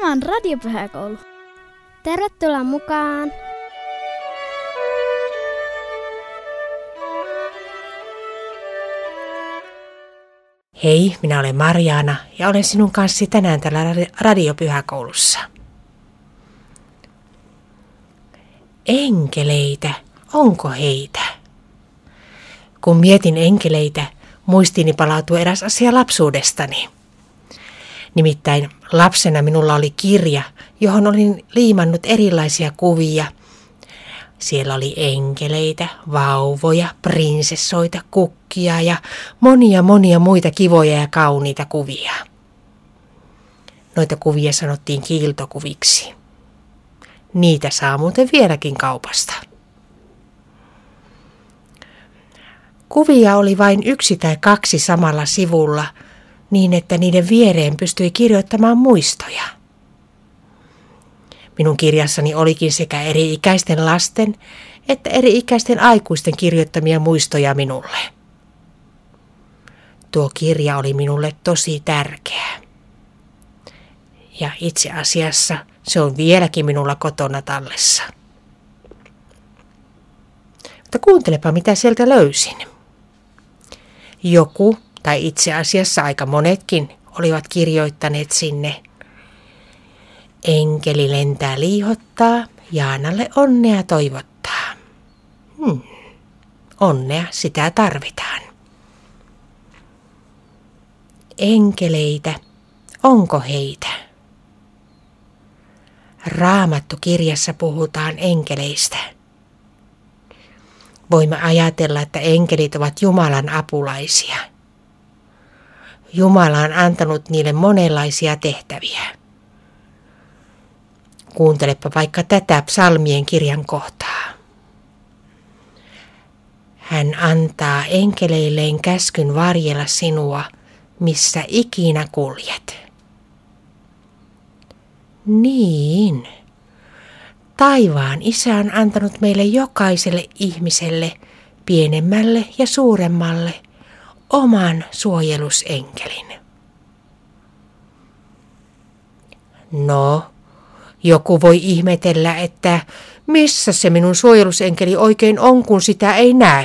on Radiopyhäkoulu. Tervetuloa mukaan! Hei, minä olen Marjaana ja olen sinun kanssasi tänään täällä Radiopyhäkoulussa. Enkeleitä, onko heitä? Kun mietin enkeleitä, muistiini palautuu eräs asia lapsuudestani. Nimittäin lapsena minulla oli kirja, johon olin liimannut erilaisia kuvia. Siellä oli enkeleitä, vauvoja, prinsessoita, kukkia ja monia muita kivoja ja kauniita kuvia. Noita kuvia sanottiin kiiltokuviksi. Niitä saa muuten vieläkin kaupasta. Kuvia oli vain 1 tai 2 samalla sivulla, niin että niiden viereen pystyi kirjoittamaan muistoja. Minun kirjassani olikin sekä eri-ikäisten lasten että eri-ikäisten aikuisten kirjoittamia muistoja minulle. Tuo kirja oli minulle tosi tärkeä. Ja itse asiassa se on vieläkin minulla kotona tallessa. Mutta kuuntelepa, mitä sieltä löysin. Joku, tai itse asiassa aika monetkin, olivat kirjoittaneet sinne: enkeli lentää liihottaa, Jaanalle onnea toivottaa. Onnea, sitä tarvitaan. Enkeleitä, onko heitä? Raamattu-kirjassa puhutaan enkeleistä. Voimme ajatella, että enkelit ovat Jumalan apulaisia. Jumala on antanut niille monenlaisia tehtäviä. Kuuntelepa vaikka tätä psalmien kirjan kohtaa. Hän antaa enkeleilleen käskyn varjella sinua, missä ikinä kuljet. Niin. Taivaan Isä on antanut meille jokaiselle ihmiselle, pienemmälle ja suuremmalle, oman suojelusenkelin. No, joku voi ihmetellä, että missä se minun suojelusenkeli oikein on, kun sitä ei näy.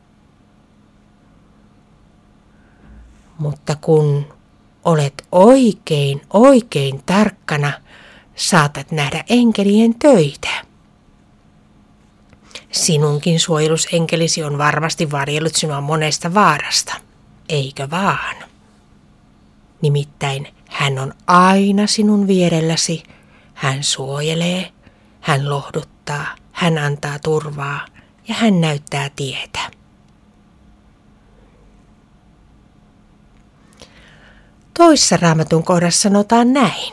Mutta kun olet oikein tarkkana, saatat nähdä enkelien töitä. Sinunkin suojelusenkelisi on varmasti varjellut sinua monesta vaarasta, eikö vaan? Nimittäin hän on aina sinun vierelläsi. Hän suojelee, hän lohduttaa, hän antaa turvaa ja hän näyttää tietä. Toisessa Raamatun kohdassa sanotaan näin.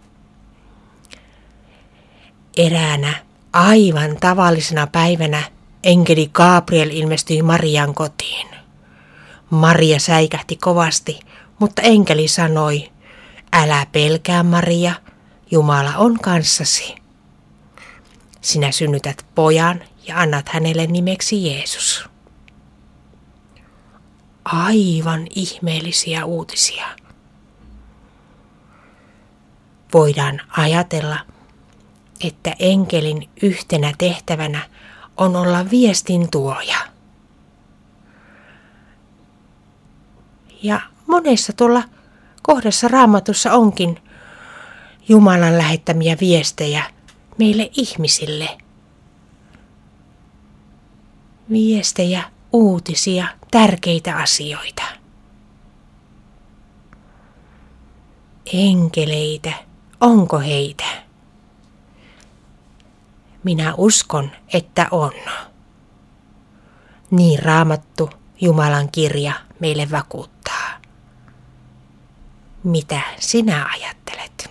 Eräänä aivan tavallisena päivänä enkeli Gabriel ilmestyi Marian kotiin. Maria säikähti kovasti, mutta enkeli sanoi: älä pelkää, Maria, Jumala on kanssasi. Sinä synnytät pojan ja annat hänelle nimeksi Jeesus. Aivan ihmeellisiä uutisia. Voidaan ajatella, että enkelin yhtenä tehtävänä on olla viestin tuoja. Ja monessa tuolla kohdassa Raamatussa onkin Jumalan lähettämiä viestejä meille ihmisille. Viestejä, uutisia, tärkeitä asioita. Enkeleitä, onko heitä? Minä uskon, että on. Niin Raamattu, Jumalan kirja, meille vakuuttaa. Mitä sinä ajattelet?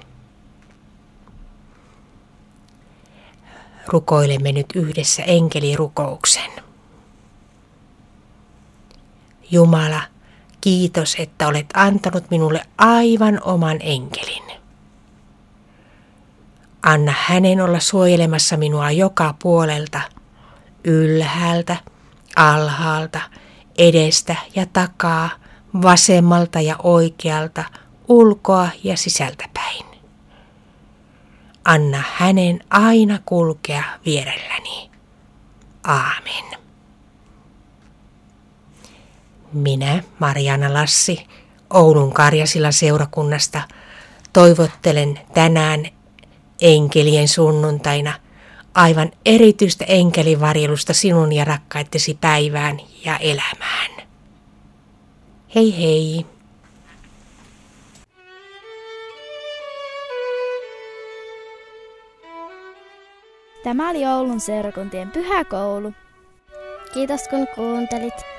Rukoilemme nyt yhdessä enkelirukouksen. Jumala, kiitos, että olet antanut minulle aivan oman enkelin. Anna hänen olla suojelemassa minua joka puolelta, ylhäältä, alhaalta, edestä ja takaa, vasemmalta ja oikealta, ulkoa ja sisältäpäin. Anna hänen aina kulkea vierelläni. Aamen. Minä, Marjaana Lassi, Oulun Karjasilan seurakunnasta, toivottelen tänään enkelien sunnuntaina aivan erityistä enkelivarjelusta sinun ja rakkaittesi päivään ja elämään. Hei hei! Tämä oli Oulun seurakuntien pyhäkoulu. Kiitos kun kuuntelit.